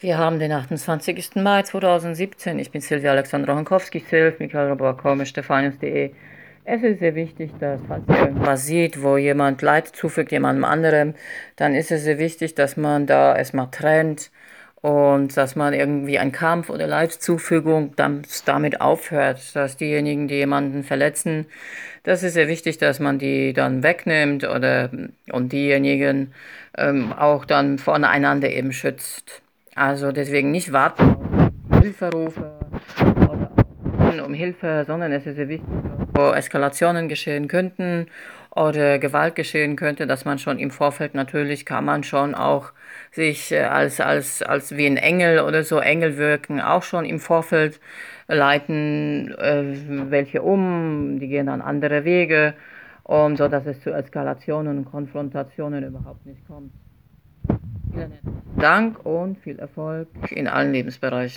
Wir haben den 28. Mai 2017. Ich bin Silvia Alexandra Honkowski-Silv, Michael Roboakome, Stefanius.de. Es ist sehr wichtig, dass, falls ihr irgendwas sieht, wo jemand Leid zufügt, jemandem anderem, dann ist es sehr wichtig, dass man da erstmal trennt und dass man irgendwie einen Kampf oder Leidzufügung damit aufhört, dass diejenigen, die jemanden verletzen, das ist sehr wichtig, dass man die dann wegnimmt und diejenigen auch dann voneinander eben schützt. Also deswegen nicht warten auf Hilferufe oder um Hilfe, sondern es ist sehr wichtig, wo Eskalationen geschehen könnten oder Gewalt geschehen könnte, dass man schon im Vorfeld natürlich kann man schon auch sich als wie ein Engel oder so Engel wirken, auch schon im Vorfeld leiten welche die gehen dann andere Wege, so dass es zu Eskalationen und Konfrontationen überhaupt nicht kommt. Vielen herzlichen Dank und viel Erfolg in allen Lebensbereichen.